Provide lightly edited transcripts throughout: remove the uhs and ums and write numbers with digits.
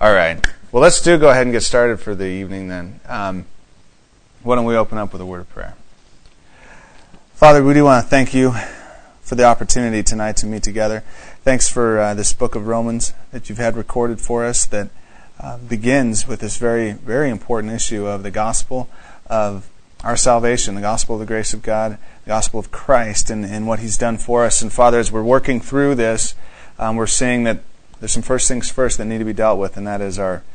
All right. Well, let's go ahead and get started for the evening then. Why don't we open up with a word of prayer? Father, we do want to thank you for the opportunity tonight to meet together. Thanks for this book of Romans that you've had recorded for us that begins with this very, very important issue of the gospel of our salvation, the gospel of the grace of God, the gospel of Christ and what He's done for us. And Father, as we're working through this, we're seeing that there's some first things first that need to be dealt with, and that is our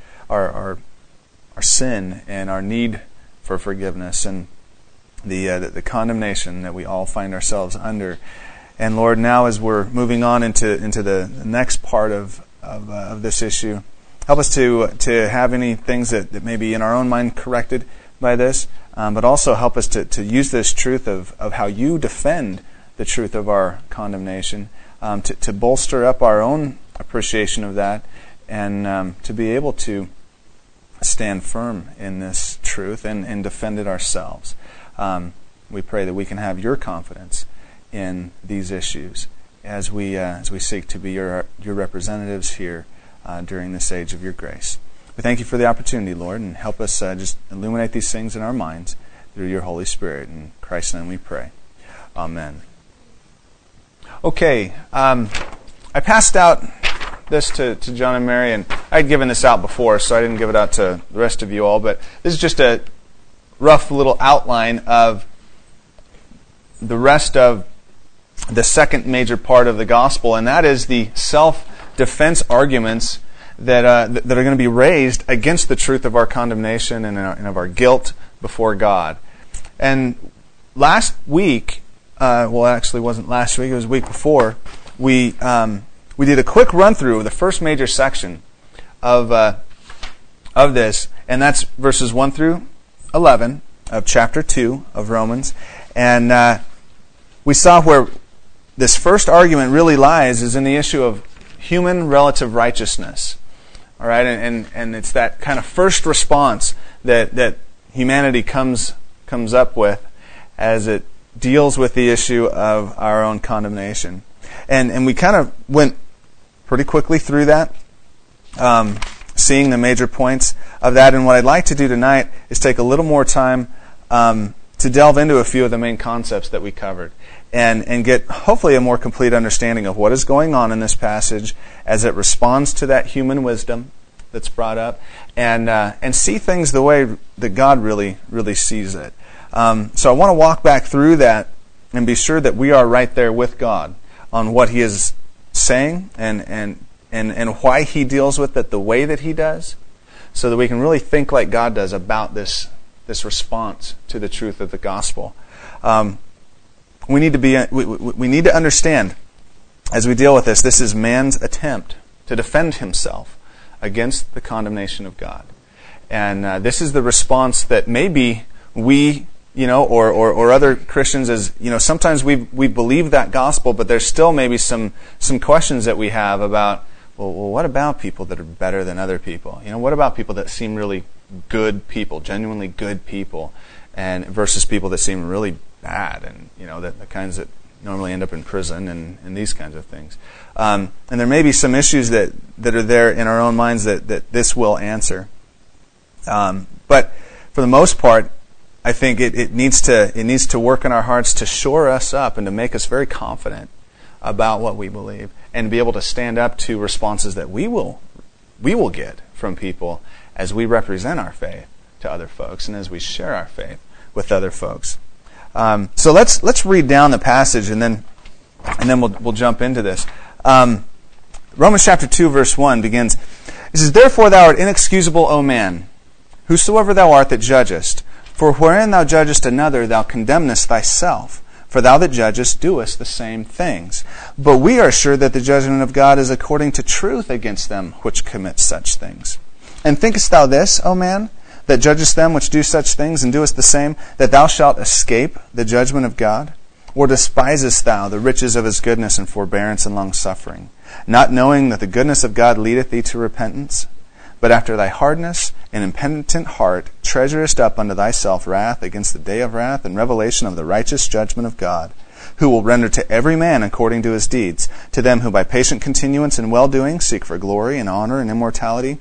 sin and our need for forgiveness and the condemnation that we all find ourselves under. And Lord, now as we're moving on into the next part of this issue, help us to have any things that may be in our own mind corrected by this, but also help us to use this truth of how you defend the truth of our condemnation, to bolster up our own appreciation of that, and to be able to stand firm in this truth and defend it ourselves. We pray that we can have your confidence in these issues as we seek to be your representatives here during this age of your grace. We thank you for the opportunity, Lord, and help us just illuminate these things in our minds through your Holy Spirit. In Christ's name we pray. Amen. Okay, I passed out this to John and Mary, and I'd given this out before, so I didn't give it out to the rest of you all, but this is just a rough little outline of the rest of the second major part of the gospel, and that is the self-defense arguments that are going to be raised against the truth of our condemnation and of our guilt before God. And last week, well, actually it wasn't last week, it was the week before, we did a quick run-through of the first major section of this, and that's verses 1 through 11 of chapter 2 of Romans. And we saw where this first argument really lies is in the issue of human relative righteousness. All right, and it's that kind of first response that humanity comes up with as it deals with the issue of our own condemnation. And we kind of went pretty quickly through that, seeing the major points of that. And what I'd like to do tonight is take a little more time to delve into a few of the main concepts that we covered and get hopefully a more complete understanding of what is going on in this passage as it responds to that human wisdom that's brought up, and see things the way that God really, really sees it. So I want to walk back through that and be sure that we are right there with God on what He is saying and why He deals with it the way that He does, so that we can really think like God does about this response to the truth of the gospel. We need to understand as we deal with this. This is man's attempt to defend himself against the condemnation of God, and this is the response that maybe we, or other Christians, as sometimes we believe that gospel, but there's still maybe some questions that we have about, well, what about people that are better than other people? What about people that seem really good people, genuinely good people, and versus people that seem really bad, and the kinds that normally end up in prison and these kinds of things. And there may be some issues that are there in our own minds that this will answer. But for the most part, I think it needs to work in our hearts to shore us up and to make us very confident about what we believe, and be able to stand up to responses that we will get from people as we represent our faith to other folks and as we share our faith with other folks. So let's read down the passage and then we'll jump into this. Romans chapter 2 verse 1 begins. It says, "Therefore thou art inexcusable, O man, whosoever thou art that judgest. For wherein thou judgest another, thou condemnest thyself. For thou that judgest doest the same things. But we are sure that the judgment of God is according to truth against them which commit such things. And thinkest thou this, O man, that judgest them which do such things, and doest the same, that thou shalt escape the judgment of God? Or despisest thou the riches of His goodness and forbearance and longsuffering, not knowing that the goodness of God leadeth thee to repentance? But after thy hardness and impenitent heart treasurest up unto thyself wrath against the day of wrath and revelation of the righteous judgment of God, who will render to every man according to his deeds, to them who by patient continuance in well-doing seek for glory and honor and immortality,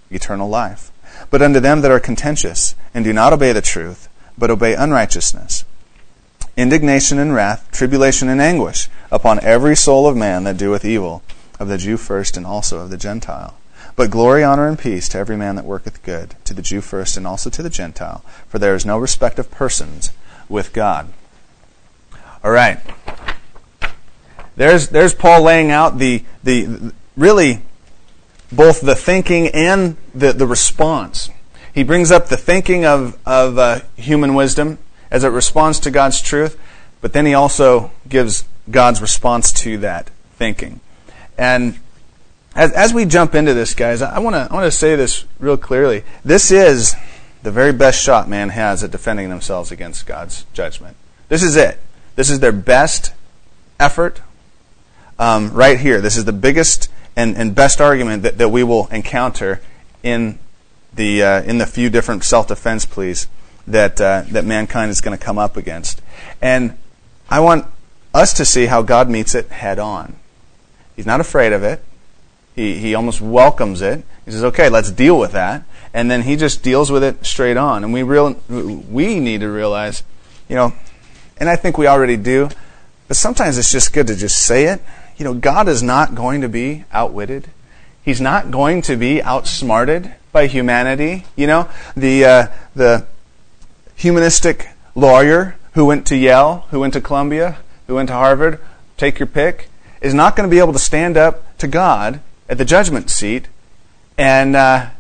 eternal life. But unto them that are contentious, and do not obey the truth, but obey unrighteousness, indignation and wrath, tribulation and anguish, upon every soul of man that doeth evil, of the Jew first, and also of the Gentile. But glory, honor, and peace to every man that worketh good, to the Jew first, and also to the Gentile. For there is no respect of persons with God. All right. There's Paul laying out the really both the thinking and the response. He brings up the thinking of human wisdom as it responds to God's truth, but then he also gives God's response to that thinking. And as we jump into this, guys, I want to say this real clearly. This is the very best shot man has at defending themselves against God's judgment. This is it. This is their best effort right here. This is the biggest and best argument that we will encounter in the few different self-defense pleas that mankind is going to come up against. And I want us to see how God meets it head on. He's not afraid of it. He almost welcomes it. He says, okay, let's deal with that. And then he just deals with it straight on. And we need to realize, and I think we already do, but sometimes it's just good to just say it. God is not going to be outwitted. He's not going to be outsmarted by humanity. The humanistic lawyer who went to Yale, who went to Columbia, who went to Harvard, take your pick, is not going to be able to stand up to God at the judgment seat and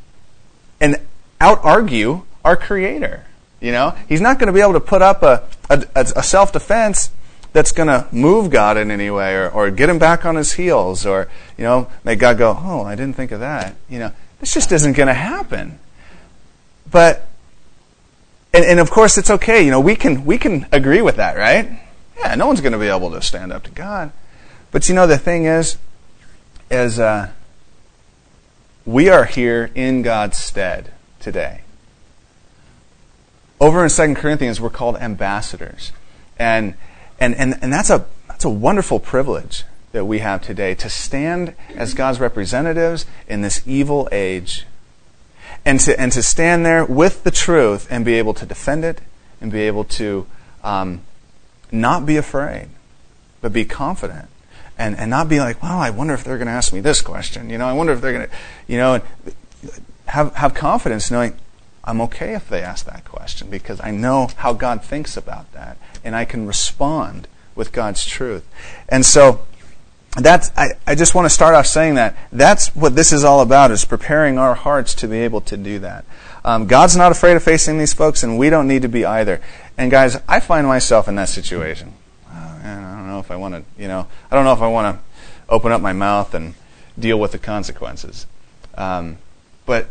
out-argue our Creator. He's not going to be able to put up a self-defense that's going to move God in any way or get him back on his heels or, make God go, oh, I didn't think of that. This just isn't going to happen. But, and of course it's okay. We can agree with that, right? Yeah, no one's going to be able to stand up to God. But the thing is we are here in God's stead today. Over in 2 Corinthians, we're called ambassadors. And that's a wonderful privilege that we have today, to stand as God's representatives in this evil age, and to stand there with the truth and be able to defend it and be able to not be afraid, but be confident and not be like, well, I wonder if they're going to ask me this question. I wonder if they're going to, have confidence knowing I'm okay if they ask that question because I know how God thinks about that and I can respond with God's truth. And so I just want to start off saying that's what this is all about, is preparing our hearts to be able to do that. God's not afraid of facing these folks, and we don't need to be either. And guys, I find myself in that situation. I don't know if I want to, open up my mouth and deal with the consequences. But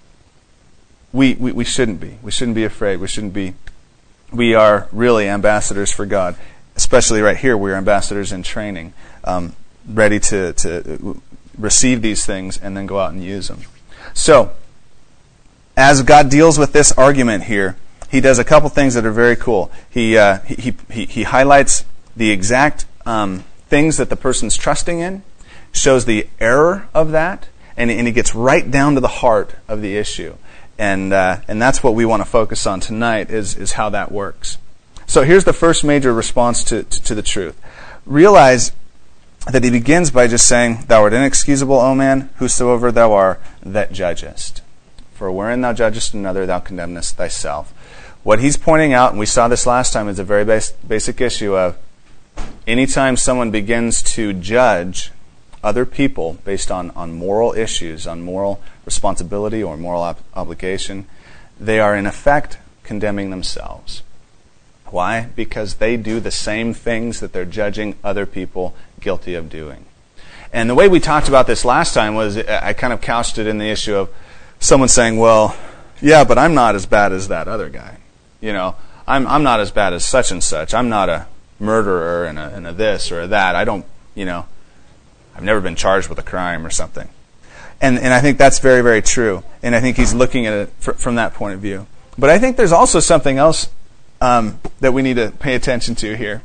we shouldn't be. We shouldn't be afraid. We are really ambassadors for God. Especially right here, we're ambassadors in training, ready to receive these things and then go out and use them. So, as God deals with this argument here, He does a couple things that are very cool. He highlights the exact things that the person's trusting in, shows the error of that, and He gets right down to the heart of the issue. And that's what we want to focus on tonight, is how that works. So here's the first major response to the truth. Realize that he begins by just saying, "Thou art inexcusable, O man, whosoever thou art that judgest. For wherein thou judgest another, thou condemnest thyself." What he's pointing out, and we saw this last time, is a very basic issue of anytime someone begins to judge other people based on moral issues, on moral responsibility or moral obligation, they are in effect condemning themselves. Why? Because they do the same things that they're judging other people guilty of doing. And the way we talked about this last time was, I kind of couched it in the issue of someone saying, well, yeah, but I'm not as bad as that other guy. I'm not as bad as such and such. I'm not a murderer and a this or a that. I don't, I've never been charged with a crime or something. And I think that's very, very true. And I think he's looking at it from that point of view. But I think there's also something else that we need to pay attention to here.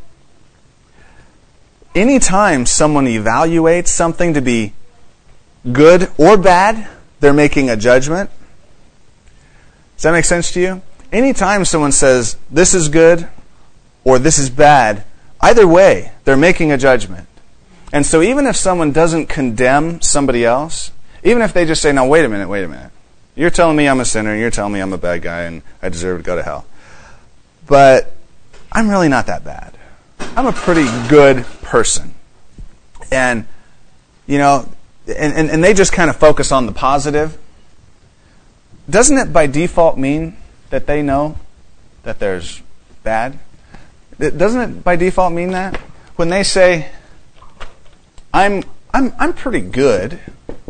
Anytime someone evaluates something to be good or bad, they're making a judgment. Does that make sense to you? Anytime someone says, this is good or this is bad, either way, they're making a judgment. And so even if someone doesn't condemn somebody else, even if they just say, no, wait a minute. You're telling me I'm a sinner, and you're telling me I'm a bad guy, and I deserve to go to hell. But I'm really not that bad. I'm a pretty good person. And, and they just kind of focus on the positive. Doesn't it by default mean that they know that there's bad? Doesn't it by default mean that? When they say, I'm pretty good,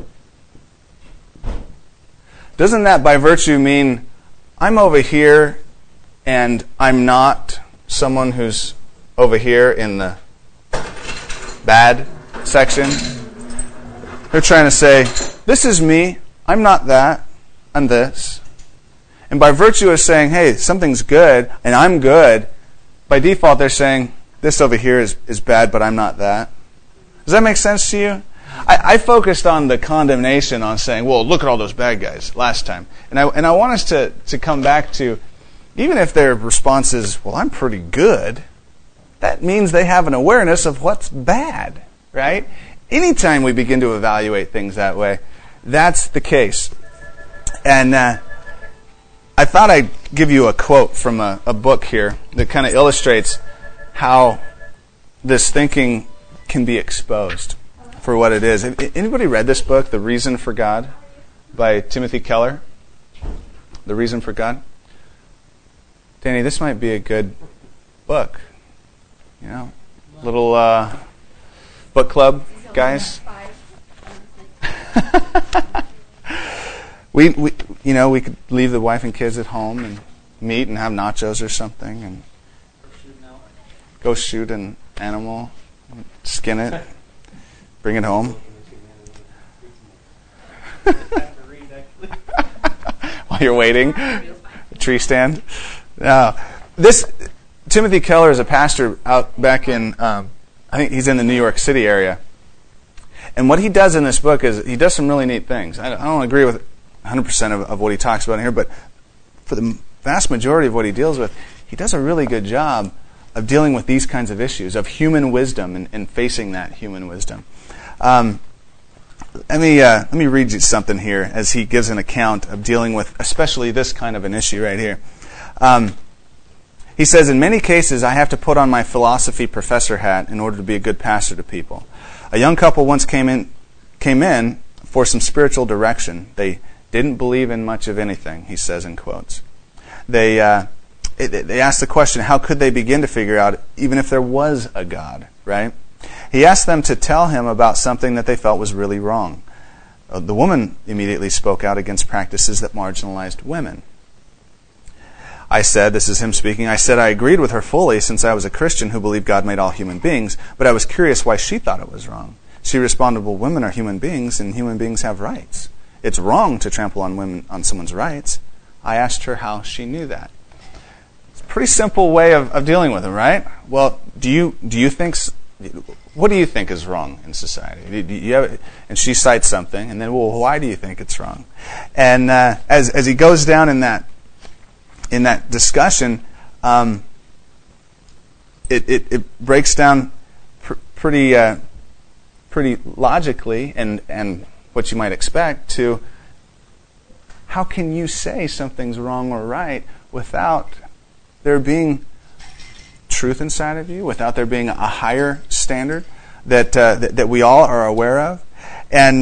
doesn't that by virtue mean I'm over here and I'm not someone who's over here in the bad section? They're trying to say, this is me, I'm not that, I'm this. And by virtue of saying, hey, something's good and I'm good, by default they're saying, this over here is bad, but I'm not that. Does that make sense to you? I focused on the condemnation, on saying, well, look at all those bad guys last time. And I want us to come back to, even if their response is, well, I'm pretty good, that means they have an awareness of what's bad, right? Anytime we begin to evaluate things that way, that's the case. And I thought I'd give you a quote from a book here that kind of illustrates how this thinking can be exposed for what it is. Anybody read this book, The Reason for God, by Timothy Keller? The Reason for God? Danny, this might be a good book. Little book club, guys. we could leave the wife and kids at home and meet and have nachos or something and go shoot an animal, skin it, bring it home. While you're waiting, tree stand. This Timothy Keller is a pastor out back in, I think he's in the New York City area. And what he does in this book is he does some really neat things. I don't agree with 100% of what he talks about here, but for the vast majority of what he deals with, he does a really good job of dealing with these kinds of issues, of human wisdom and facing that human wisdom. Let me read you something here as he gives an account of dealing with especially this kind of an issue right here. He says, in many cases, I have to put on my philosophy professor hat in order to be a good pastor to people. A young couple once came in for some spiritual direction. They didn't believe in much of anything, he says in quotes. They asked the question, how could they begin to figure out even if there was a God, right? He asked them to tell him about something that they felt was really wrong. The woman immediately spoke out against practices that marginalized women. I said, this is him speaking, I said I agreed with her fully since I was a Christian who believed God made all human beings, but I was curious why she thought it was wrong. She responded, well, women are human beings and human beings have rights. It's wrong to trample on someone's rights. I asked her how she knew that. It's a pretty simple way of dealing with it, right? Well, do you think, what do you think is wrong in society? And she cites something, and then, well, why do you think it's wrong? And as he goes down in that discussion, it breaks down pretty logically and what you might expect to how can you say something's wrong or right without there being truth inside of you, without there being a higher standard that we all are aware of, and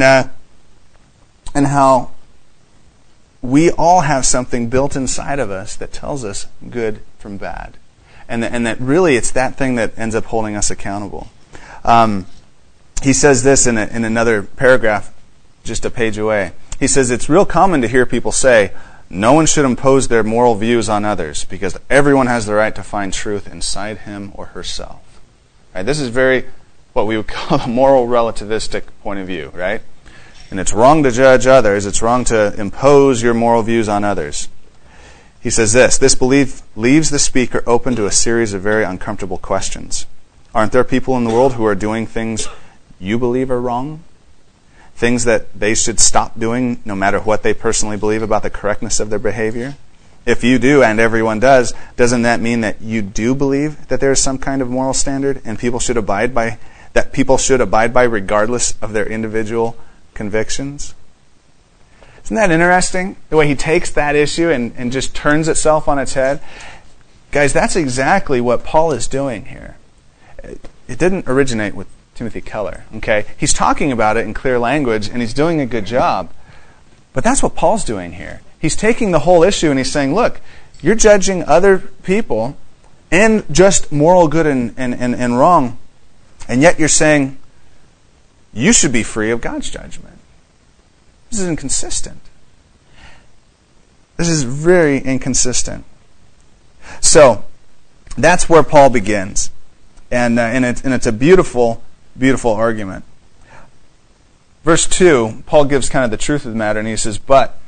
how we all have something built inside of us that tells us good from bad. And that really it's that thing that ends up holding us accountable. He says this in another paragraph, just a page away. He says, it's real common to hear people say, no one should impose their moral views on others because everyone has the right to find truth inside him or herself. Right? This is very what we would call a moral relativistic point of view, right? And it's wrong to judge others. It's wrong to impose your moral views on others. He says this belief leaves the speaker open to a series of very uncomfortable questions. Aren't there people in the world who are doing things you believe are wrong? things that they should stop doing no matter what they personally believe about the correctness of their behavior? If you do, and everyone does, doesn't that mean that you do believe that there is some kind of moral standard and people should abide by regardless of their individual convictions? Isn't that interesting? The way he takes that issue and just turns itself on its head. Guys, that's exactly what Paul is doing here. It didn't originate with Timothy Keller. Okay? He's talking about it in clear language, and he's doing a good job. But that's what Paul's doing here. He's taking the whole issue and he's saying, look, you're judging other people and just moral good and wrong, and yet you're saying you should be free of God's judgment. This is inconsistent. This is very inconsistent. So, that's where Paul begins. And it's a beautiful, beautiful argument. Verse 2, Paul gives kind of the truth of the matter, and he says, but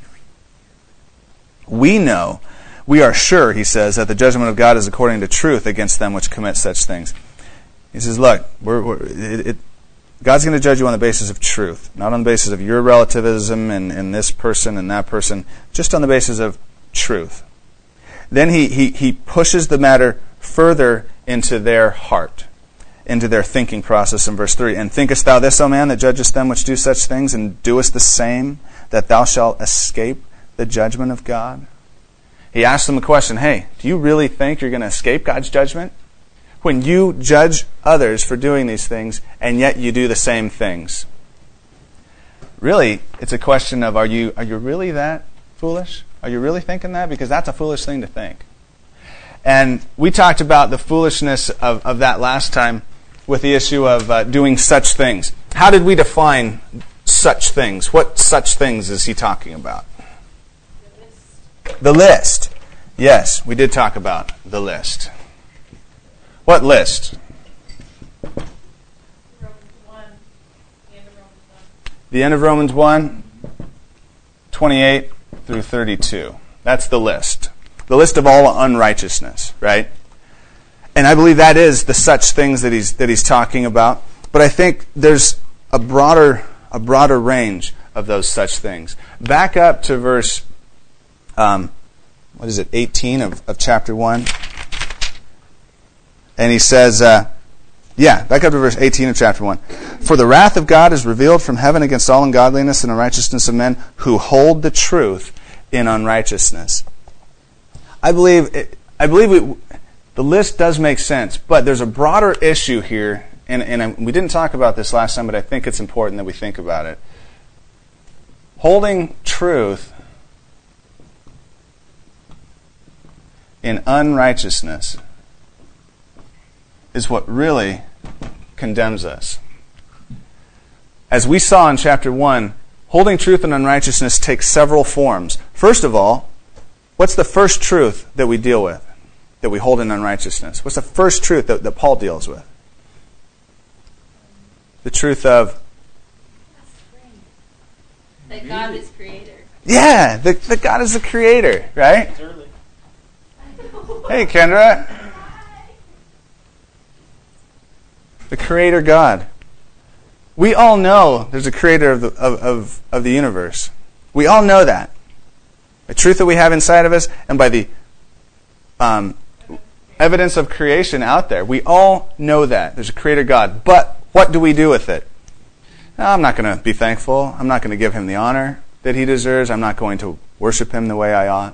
we know, we are sure, he says, that the judgment of God is according to truth against them which commit such things. He says, look, God's going to judge you on the basis of truth, not on the basis of your relativism and this person and that person, just on the basis of truth. Then he pushes the matter further into their heart, into their thinking process in verse 3. And thinkest thou this, O man, that judgest them which do such things, and doest the same, that thou shalt escape the judgment of God? He asks them a question, hey, do you really think you're going to escape God's judgment? When you judge others for doing these things, and yet you do the same things. Really, it's a question of, are you really that foolish? Are you really thinking that? Because that's a foolish thing to think. And we talked about the foolishness of that last time with the issue of doing such things. How did we define such things? What such things is he talking about? The list. Yes, we did talk about the list. What list? The end of Romans 1, 28 through 32. That's the list. The list of all unrighteousness, right? And I believe that is the such things that he's talking about. But I think there's a broader range of those such things. Back up to verse 18 of chapter 1. And he says, back up to verse 18 of chapter 1. For the wrath of God is revealed from heaven against all ungodliness and unrighteousness of men who hold the truth in unrighteousness. I believe the list does make sense, but there's a broader issue here, and we didn't talk about this last time, but I think it's important that we think about it. Holding truth in unrighteousness is what really condemns us. As we saw in chapter 1, holding truth in unrighteousness takes several forms. First of all, what's the first truth that we deal with, that we hold in unrighteousness? What's the first truth that Paul deals with? The truth of? That God is creator. Yeah, that God is the creator, right? It's early. Hey, Kendra. The creator God. We all know there's a creator of the universe. We all know that. The truth that we have inside of us, and by the evidence of creation out there, we all know that. There's a creator God. But what do we do with it? No, I'm not going to be thankful. I'm not going to give him the honor that he deserves. I'm not going to worship him the way I ought.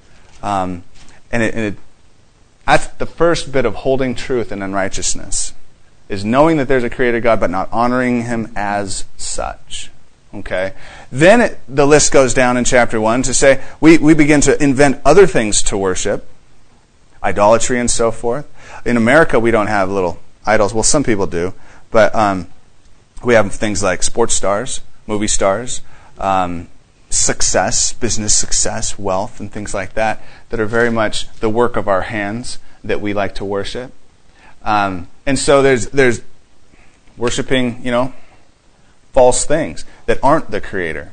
That's the first bit of holding truth in unrighteousness, is knowing that there's a creator God, but not honoring him as such. Okay? Then the list goes down in chapter 1 to say we begin to invent other things to worship, idolatry and so forth. In America, we don't have little idols. Well, some people do, but we have things like sports stars, movie stars, success, business success, wealth, and things like that are very much the work of our hands that we like to worship. And so there's worshiping, false things that aren't the creator.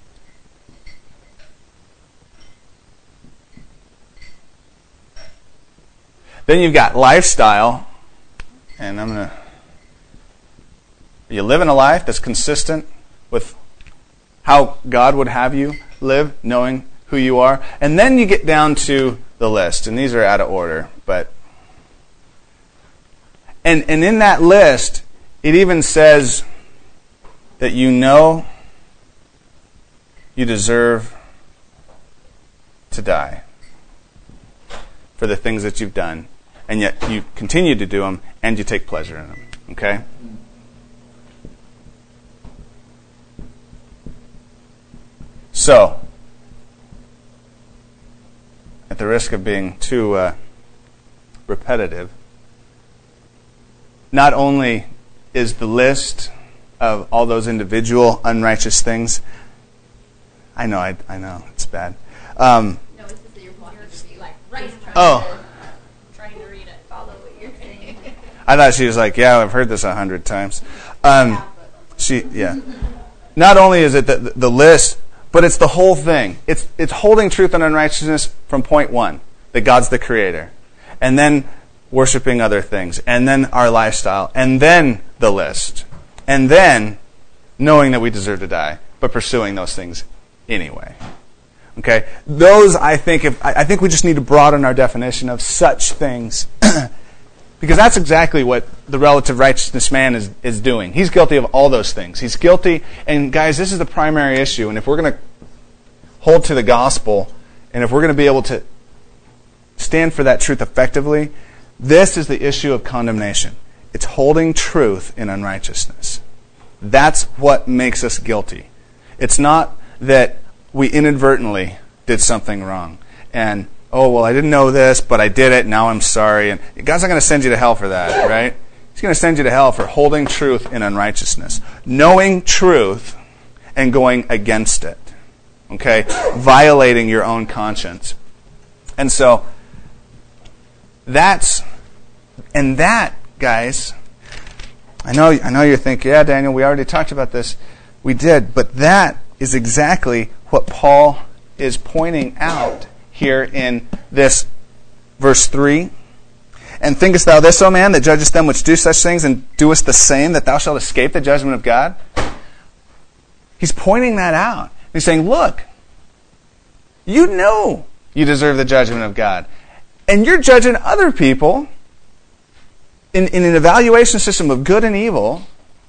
Then you've got lifestyle, and are you living a life that's consistent with how God would have you live, knowing who you are. And then you get down to the list, and these are out of order, but and in that list, it even says that you know you deserve to die for the things that you've done, and yet you continue to do them, and you take pleasure in them. Okay? So, at the risk of being too repetitive, not only is the list of all those individual unrighteous things, I know, it's bad. No, it's just that you're wanting to be like right. Trying to read it, follow what you're saying. I thought she was like, yeah, I've heard this 100 times. Not only is it the list, but it's the whole thing. It's holding truth and unrighteousness from point one, that God's the creator. And then worshiping other things. And then our lifestyle. And then the list. And then knowing that we deserve to die, but pursuing those things anyway. Okay? Those, I think we just need to broaden our definition of such things. Because that's exactly what the relative righteousness man is doing. He's guilty of all those things. He's guilty, and guys, this is the primary issue. And if we're going to hold to the gospel, and if we're going to be able to stand for that truth effectively, this is the issue of condemnation. It's holding truth in unrighteousness. That's what makes us guilty. It's not that we inadvertently did something wrong. And, oh, well, I didn't know this, but I did it, now I'm sorry. And God's not going to send you to hell for that, right? He's going to send you to hell for holding truth in unrighteousness. Knowing truth and going against it. Okay? Violating your own conscience. And so, that, guys, I know you're thinking, yeah, Daniel, we already talked about this. We did, but that is exactly what Paul is pointing out here in this verse 3. And thinkest thou this, O man, that judgest them which do such things, and doest the same, that thou shalt escape the judgment of God? He's pointing that out. He's saying, look, you know you deserve the judgment of God. And you're judging other people in an evaluation system of good and evil.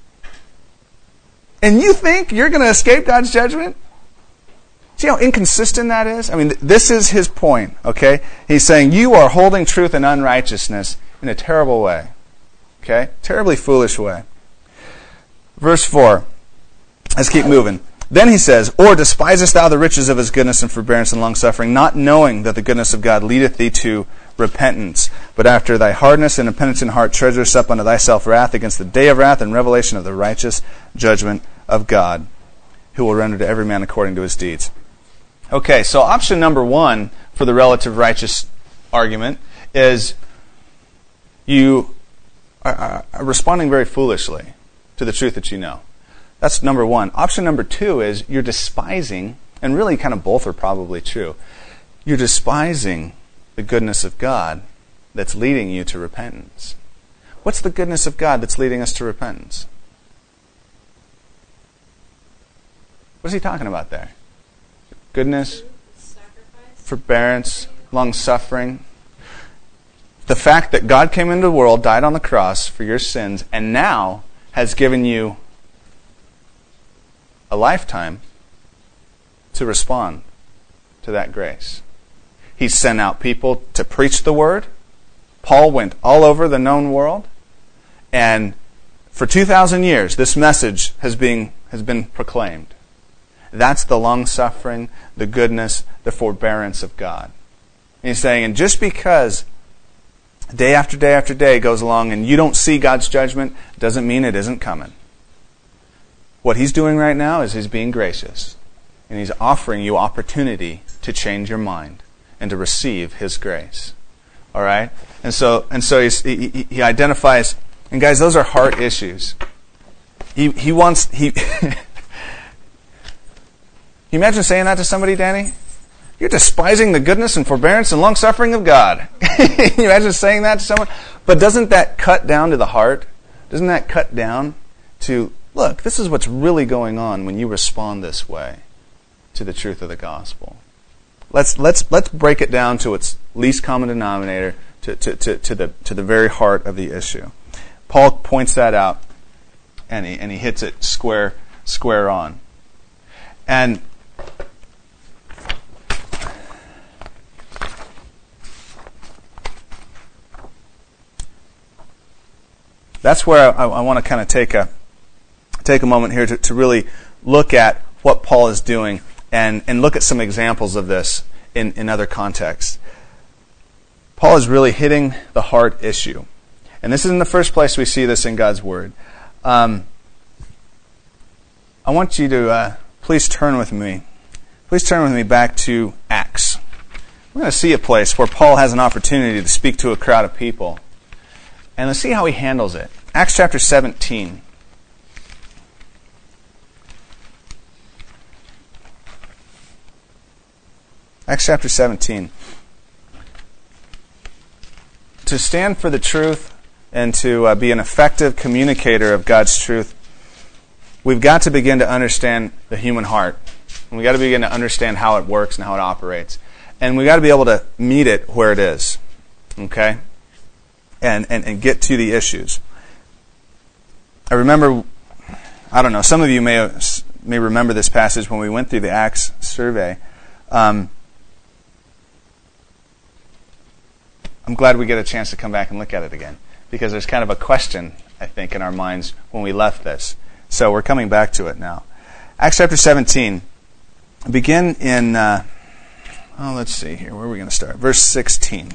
And you think you're going to escape God's judgment? See how inconsistent that is? I mean, this is his point, okay? He's saying you are holding truth in unrighteousness in a terrible way. Okay? Terribly foolish way. Verse 4. Let's keep moving. Then he says, or despisest thou the riches of his goodness and forbearance and longsuffering, not knowing that the goodness of God leadeth thee to repentance, but after thy hardness and impenitent heart treasurest up unto thyself wrath against the day of wrath and revelation of the righteous judgment of God, who will render to every man according to his deeds. Okay, so option number one for the relative righteous argument is you are responding very foolishly to the truth that you know. That's number one. Option number two is you're despising, and really kind of both are probably true, you're despising the goodness of God that's leading you to repentance. What's the goodness of God that's leading us to repentance? What is he talking about there? Goodness, forbearance, long-suffering. The fact that God came into the world, died on the cross for your sins, and now has given you a lifetime to respond to that grace. He sent out people to preach the word. Paul went all over the known world. And for 2,000 years, this message has been proclaimed. That's the long-suffering, the goodness, the forbearance of God. And he's saying, and just because day after day after day goes along and you don't see God's judgment, doesn't mean it isn't coming. What he's doing right now is he's being gracious. And he's offering you opportunity to change your mind and to receive his grace. All right? And so he identifies, and guys, those are heart issues. He wants... Can you imagine saying that to somebody, Danny? You're despising the goodness and forbearance and long-suffering of God. Can you imagine saying that to someone? But doesn't that cut down to the heart? Doesn't that cut down to look, this is what's really going on when you respond this way to the truth of the gospel. Let's break it down to its least common denominator, to the very heart of the issue. Paul points that out, and he hits it square on. And that's where I want to kind of take a moment here to really look at what Paul is doing and look at some examples of this in other contexts. Paul is really hitting the heart issue. And this isn't the first place we see this in God's Word. I want you to please turn with me back to Acts. We're going to see a place where Paul has an opportunity to speak to a crowd of people. And let's see how he handles it. Acts chapter 17. Acts chapter 17. To stand for the truth and to be an effective communicator of God's truth, we've got to begin to understand the human heart. And we've got to begin to understand how it works and how it operates. And we've got to be able to meet it where it is. Okay? And get to the issues. I remember, I don't know, some of you may remember this passage when we went through the Acts survey. I'm glad we get a chance to come back and look at it again, because there's kind of a question, I think, in our minds when we left this. So we're coming back to it now. Acts chapter 17. Begin in, let's see here. Where are we going to start? Verse 16.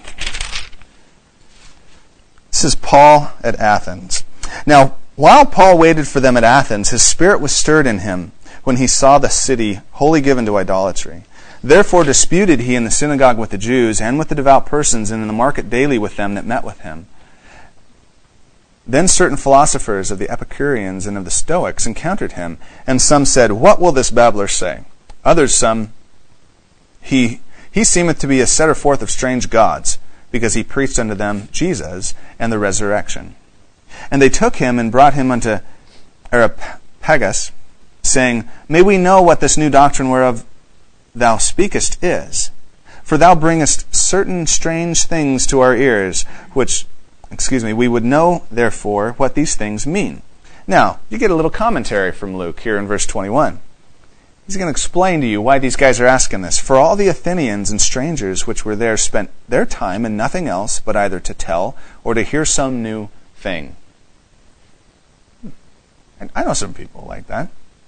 This is Paul at Athens. Now, while Paul waited for them at Athens, his spirit was stirred in him when he saw the city wholly given to idolatry. Therefore disputed he in the synagogue with the Jews and with the devout persons, and in the market daily with them that met with him. Then certain philosophers of the Epicureans and of the Stoics encountered him, and some said, What will this babbler say? Others some, He seemeth to be a setter forth of strange gods, because he preached unto them Jesus and the resurrection. And they took him and brought him unto Areopagus, saying, May we know what this new doctrine whereof thou speakest is? For thou bringest certain strange things to our ears, which, we would know, therefore, what these things mean. Now, you get a little commentary from Luke here in verse 21. He's going to explain to you why these guys are asking this. For all the Athenians and strangers which were there spent their time in nothing else but either to tell or to hear some new thing. And I know some people like that.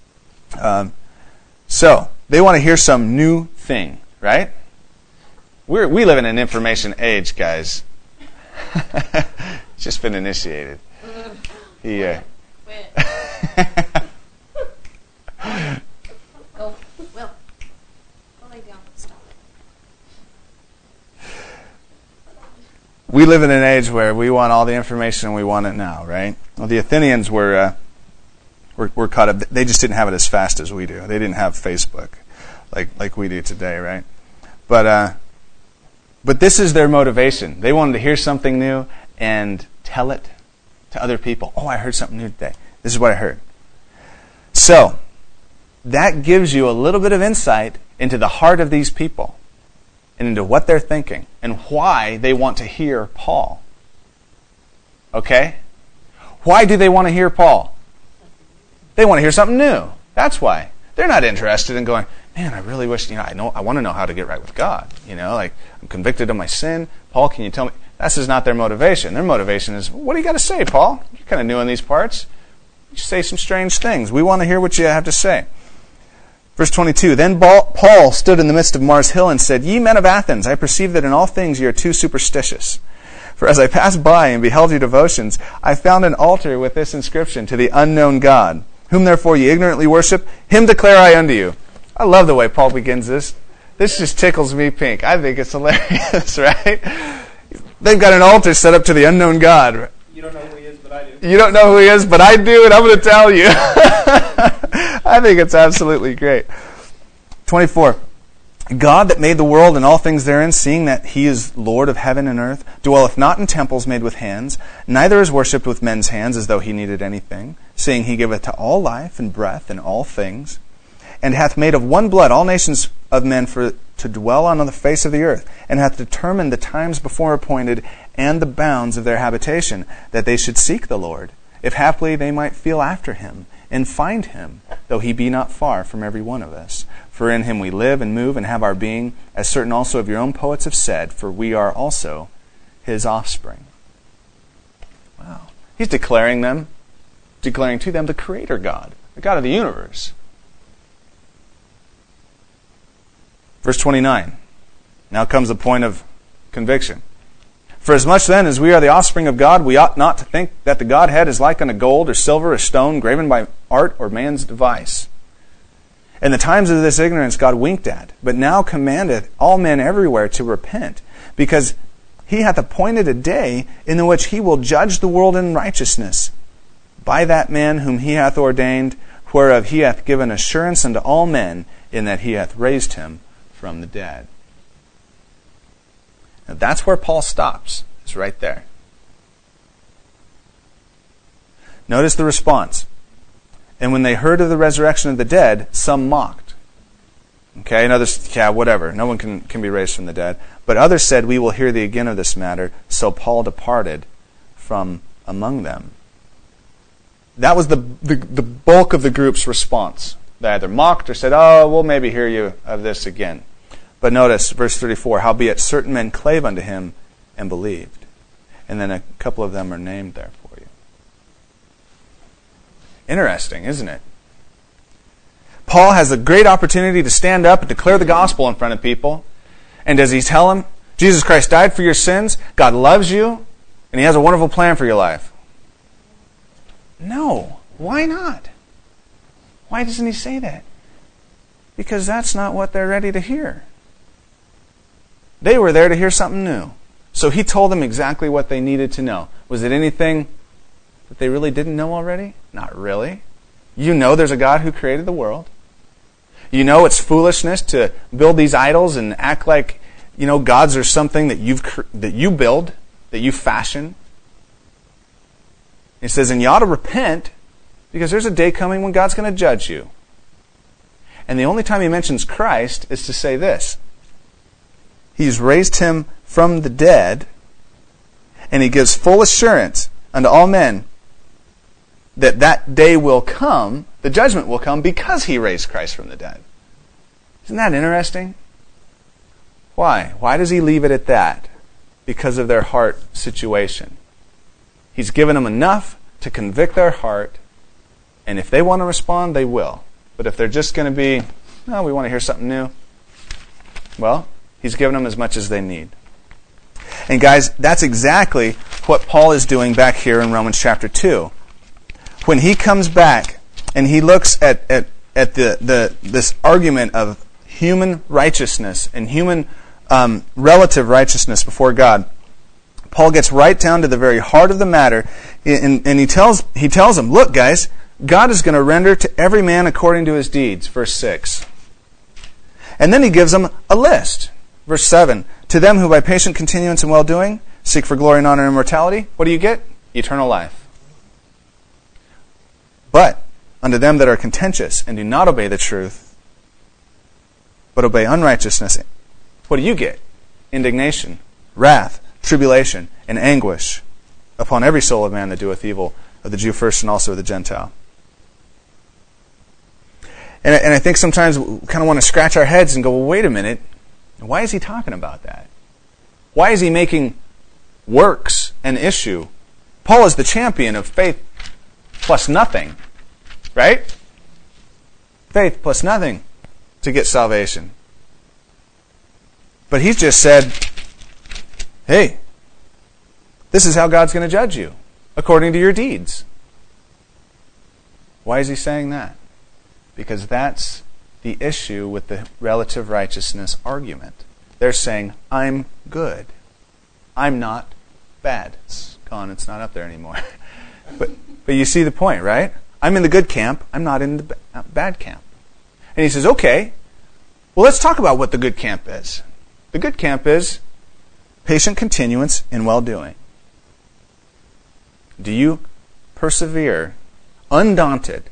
So, they want to hear some new thing, right? We live in an information age, guys. It's just been initiated. Yeah. Oh, well. I'll lay down and stop it. We live in an age where we want all the information and we want it now, right? Well, the Athenians were caught up. They just didn't have it as fast as we do. They didn't have Facebook like we do today, right? But this is their motivation. They wanted to hear something new and tell it to other people. Oh, I heard something new today. This is what I heard. So, that gives you a little bit of insight into the heart of these people and into what they're thinking and why they want to hear Paul. Okay? Why do they want to hear Paul? They want to hear something new. That's why. They're not interested in going, man, I really wish, I want to know how to get right with God. Like, I'm convicted of my sin. Paul, can you tell me? That's just not their motivation. Their motivation is, what do you got to say, Paul? You're kind of new in these parts. You say some strange things. We want to hear what you have to say. Verse 22, Then Paul stood in the midst of Mars Hill and said, Ye men of Athens, I perceive that in all things ye are too superstitious. For as I passed by and beheld your devotions, I found an altar with this inscription, To the unknown God. Whom therefore ye ignorantly worship, him declare I unto you. I love the way Paul begins this. This just tickles me pink. I think it's hilarious, right? They've got an altar set up to the unknown God. You don't know who he is, but I do. You don't know who he is, but I do, and I'm going to tell you. I think it's absolutely great. 24. God that made the world and all things therein, seeing that he is Lord of heaven and earth, dwelleth not in temples made with hands, neither is worshipped with men's hands as though he needed anything, seeing he giveth to all life and breath and all things, and hath made of one blood all nations of men to dwell on the face of the earth, and hath determined the times before appointed and the bounds of their habitation, that they should seek the Lord, if haply they might feel after him, and find him, though he be not far from every one of us. For in him we live and move and have our being, as certain also of your own poets have said, for we are also his offspring. Wow. He's declaring to them the Creator God, the God of the universe. Verse 29. Now comes the point of conviction. For as much then as we are the offspring of God, we ought not to think that the Godhead is like unto gold or silver or stone graven by art or man's device. In the times of this ignorance God winked at, but now commandeth all men everywhere to repent, because he hath appointed a day in the which he will judge the world in righteousness, by that man whom he hath ordained, whereof he hath given assurance unto all men, in that he hath raised him from the dead. Now that's where Paul stops. It's right there. Notice the response. And when they heard of the resurrection of the dead, some mocked. Okay, and others, yeah, whatever. No one can be raised from the dead. But others said, we will hear thee again of this matter. So Paul departed from among them. That was the bulk of the group's response. They either mocked or said, oh, we'll maybe hear you of this again. But notice, verse 34, howbeit certain men clave unto him and believed. And then a couple of them are named there for you. Interesting, isn't it? Paul has a great opportunity to stand up and declare the gospel in front of people. And does he tell them, Jesus Christ died for your sins, God loves you, and he has a wonderful plan for your life? No. Why not? Why doesn't he say that? Because that's not what they're ready to hear. They were there to hear something new. So he told them exactly what they needed to know. Was it anything that they really didn't know already? Not really. You know there's a God who created the world. You know it's foolishness to build these idols and act like, gods are something that you build, that you fashion. He says, and you ought to repent, because there's a day coming when God's going to judge you. And the only time he mentions Christ is to say this. He's raised him from the dead, and he gives full assurance unto all men that that day will come, the judgment will come, because he raised Christ from the dead. Isn't that interesting? Why? Why does he leave it at that? Because of their heart situation. He's given them enough to convict their heart, and if they want to respond, they will. But if they're just going to be, we want to hear something new, well, he's given them as much as they need. And guys, that's exactly what Paul is doing back here in Romans chapter 2. When he comes back and he looks at this argument of human righteousness and human relative righteousness before God, Paul gets right down to the very heart of the matter, and he tells them, look guys, God is going to render to every man according to his deeds, verse 6. And then he gives them a list. Verse 7, to them who by patient continuance and well-doing seek for glory and honor and immortality, what do you get? Eternal life. But unto them that are contentious and do not obey the truth, but obey unrighteousness, what do you get? Indignation, wrath, tribulation, and anguish upon every soul of man that doeth evil, of the Jew first and also of the Gentile. And I think sometimes we kind of want to scratch our heads and go, well, wait a minute. Why is he talking about that? Why is he making works an issue? Paul is the champion of faith plus nothing, right? Faith plus nothing to get salvation. But he's just said, hey, this is how God's going to judge you, according to your deeds. Why is he saying that? Because that's the issue with the relative righteousness argument. They're saying, I'm good. I'm not bad. It's gone. It's not up there anymore. But you see the point, right? I'm in the good camp. I'm not in the bad camp. And he says, okay, Well, let's talk about what the good camp is. The good camp is patient continuance in well-doing. Do you persevere, undaunted,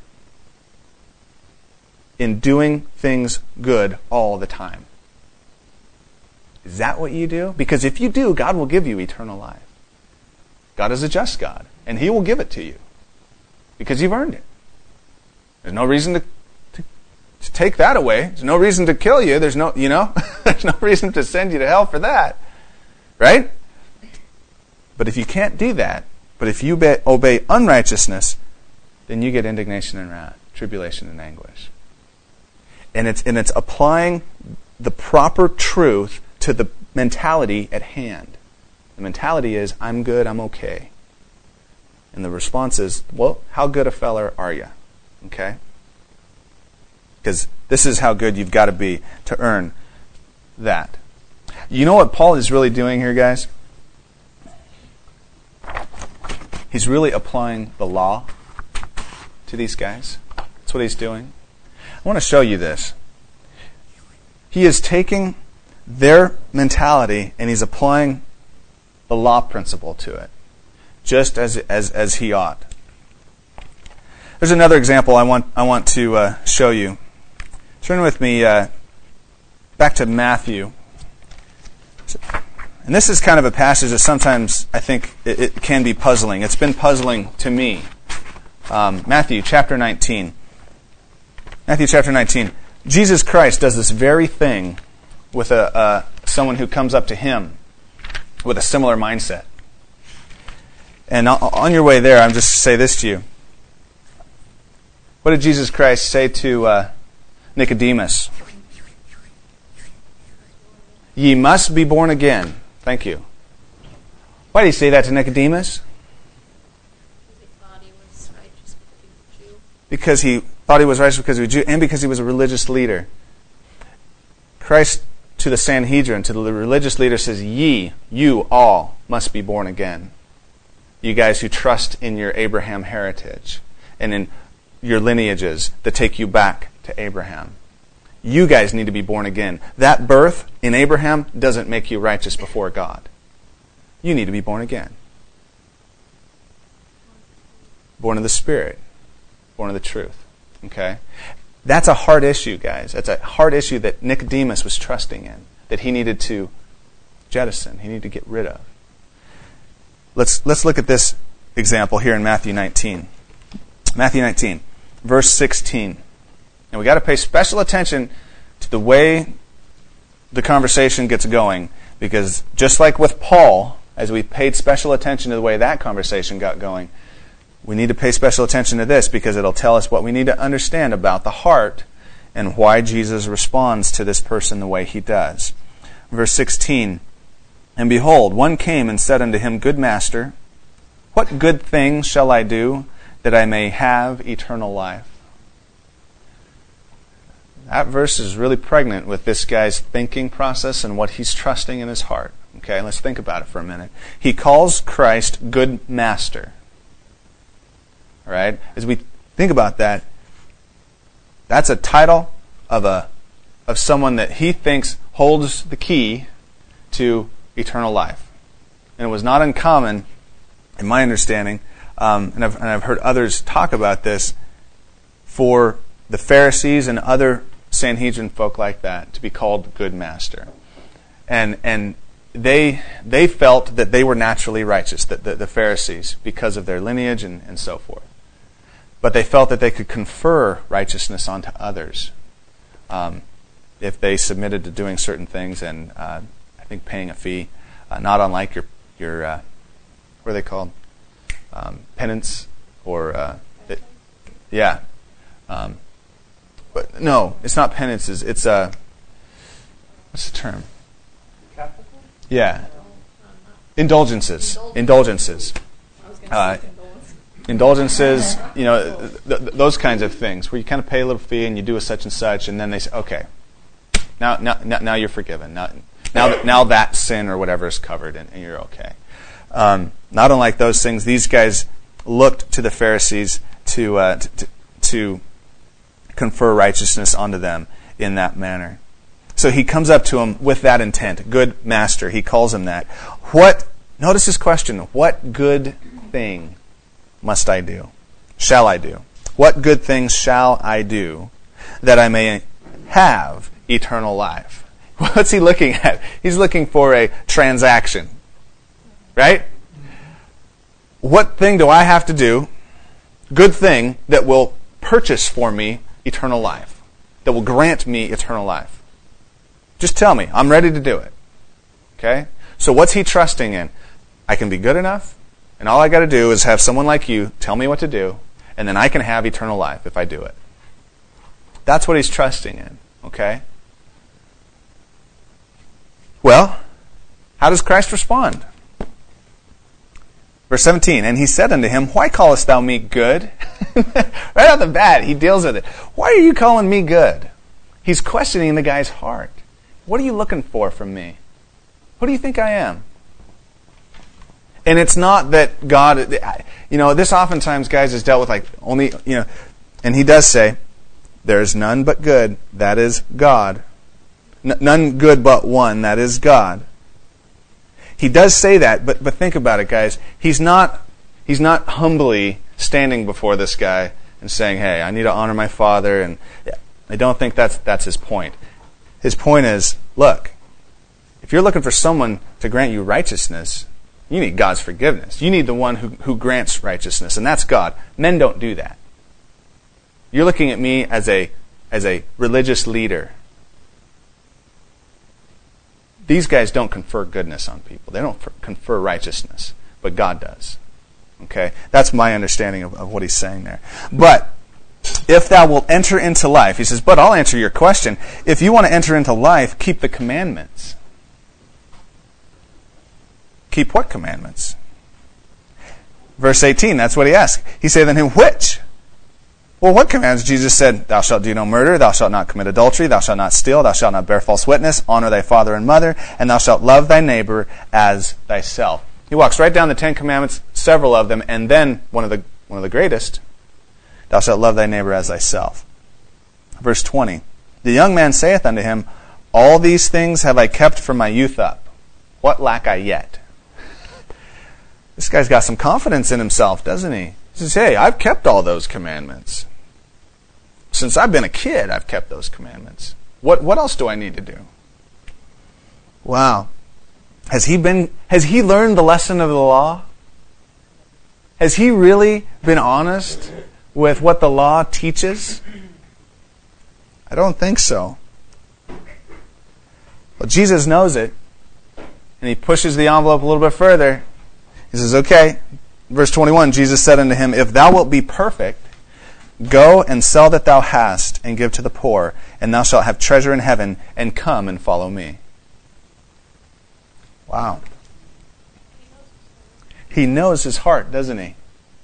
in doing things good all the time? Is that what you do? Because if you do, God will give you eternal life. God is a just God, and He will give it to you because you've earned it. There's no reason to take that away. There's no reason to kill you. There's no reason to send you to hell for that. Right? But if you can't do that, but if you obey unrighteousness, then you get indignation and wrath, tribulation and anguish. And it's applying the proper truth to the mentality at hand. The mentality is, I'm good, I'm okay. And the response is, well, how good a feller are you? Okay? Because this is how good you've got to be to earn that. You know what Paul is really doing here, guys? He's really applying the law to these guys. That's what he's doing. I want to show you this. He is taking their mentality and he's applying the law principle to it, just as he ought. There's another example I want to show you. Turn with me back to Matthew. And this is kind of a passage that sometimes I think it can be puzzling. It's been puzzling to me. Matthew chapter 19. Matthew chapter 19. Jesus Christ does this very thing with someone who comes up to him with a similar mindset. And on your way there, I'm just to say this to you. What did Jesus Christ say to Nicodemus? Ye must be born again. Thank you. Why did he say that to Nicodemus? Because he thought he was righteous because he was a Jew, and because he was a religious leader. Christ to the Sanhedrin, to the religious leader, says, you all must be born again. You guys who trust in your Abraham heritage and in your lineages that take you back to Abraham. You guys need to be born again. That birth in Abraham doesn't make you righteous before God. You need to be born again. Born of the Spirit. Born of the truth. Okay? That's a hard issue, guys. That's a hard issue that Nicodemus was trusting in, that he needed to jettison, he needed to get rid of. Let's look at this example here in Matthew 19. Matthew 19, verse 16. And we got to pay special attention to the way the conversation gets going, because just like with Paul, as we paid special attention to the way that conversation got going, we need to pay special attention to this because it'll tell us what we need to understand about the heart and why Jesus responds to this person the way he does. Verse 16, and behold, one came and said unto him, Good master, what good thing shall I do that I may have eternal life? That verse is really pregnant with this guy's thinking process and what he's trusting in his heart. Okay, let's think about it for a minute. He calls Christ good master. All right? As we think about that, that's a title of someone that he thinks holds the key to eternal life. And it was not uncommon, in my understanding, and I've heard others talk about this, for the Pharisees and other Sanhedrin folk like that to be called good master. And they felt that they were naturally righteous, the Pharisees, because of their lineage and so forth. But they felt that they could confer righteousness onto others if they submitted to doing certain things and I think paying a fee, not unlike your what are they called? Penance or but no, it's not penances. It's what's the term? Capital? Yeah, indulgences. Indulgences. Indulgences, those kinds of things where you kind of pay a little fee and you do a such and such, and then they say, okay, now you're forgiven. Now that sin or whatever is covered and you're okay. Not unlike those things, these guys looked to the Pharisees to confer righteousness onto them in that manner. So he comes up to him with that intent. Good master, he calls him that. Notice his question, what good thing must I do? Shall I do? What good things shall I do that I may have eternal life? What's he looking at? He's looking for a transaction. Right? What thing do I have to do, good thing, that will purchase for me eternal life? That will grant me eternal life? Just tell me. I'm ready to do it. Okay? So what's he trusting in? I can be good enough, and all I got to do is have someone like you tell me what to do, and then I can have eternal life if I do it. That's what he's trusting in. Okay? Well, how does Christ respond? Verse 17, and he said unto him, why callest thou me good? Right off the bat, he deals with it. Why are you calling me good? He's questioning the guy's heart. What are you looking for from me? What do you think I am? And it's not that God, this oftentimes, guys, is dealt with like only, and he does say, there is none but good, that is God. None good but one, that is God. He does say that, but think about it, guys. He's not humbly standing before this guy and saying, hey, I need to honor my father. And I don't think that's his point. His point is, look, if you're looking for someone to grant you righteousness, you need God's forgiveness. You need the one who grants righteousness, and that's God. Men don't do that. You're looking at me as a religious leader. These guys don't confer goodness on people. They don't confer righteousness, but God does. Okay? That's my understanding of what he's saying there. But if thou wilt enter into life, he says, but I'll answer your question. If you want to enter into life, keep the commandments. Keep what commandments? Verse 18, that's what he asked. He said unto him, which? Well, what commands? Jesus said, thou shalt do no murder, thou shalt not commit adultery, thou shalt not steal, thou shalt not bear false witness, honor thy father and mother, and thou shalt love thy neighbor as thyself. He walks right down the 10 Commandments, several of them, and then one of the greatest, thou shalt love thy neighbor as thyself. Verse 20, the young man saith unto him, all these things have I kept from my youth up. What lack I yet? This guy's got some confidence in himself, doesn't he? He says, hey, I've kept all those commandments. Since I've been a kid, I've kept those commandments. What else do I need to do? Wow. Has he learned the lesson of the law? Has he really been honest with what the law teaches? I don't think so. Well, Jesus knows it, and he pushes the envelope a little bit further. He says, okay, verse 21, Jesus said unto him, if thou wilt be perfect, go and sell that thou hast, and give to the poor, and thou shalt have treasure in heaven, and come and follow me. Wow. He knows his heart, doesn't he?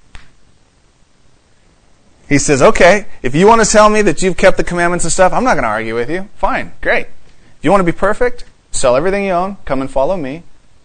He says, okay, if you want to tell me that you've kept the commandments and stuff, I'm not going to argue with you. Fine, great. If you want to be perfect, sell everything you own, come and follow me.